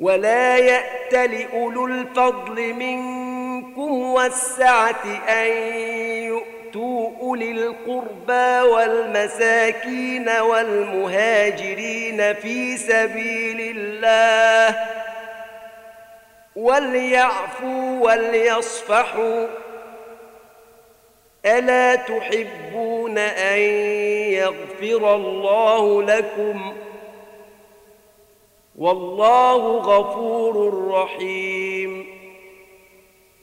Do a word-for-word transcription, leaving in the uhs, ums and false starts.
ولا يأتل أولو الفضل منكم والسعة أن يؤتوا أولي القربى والمساكين والمهاجرين في سبيل الله وليعفوا وليصفحوا ألا تحبون أن يغفر الله لكم والله غفور رحيم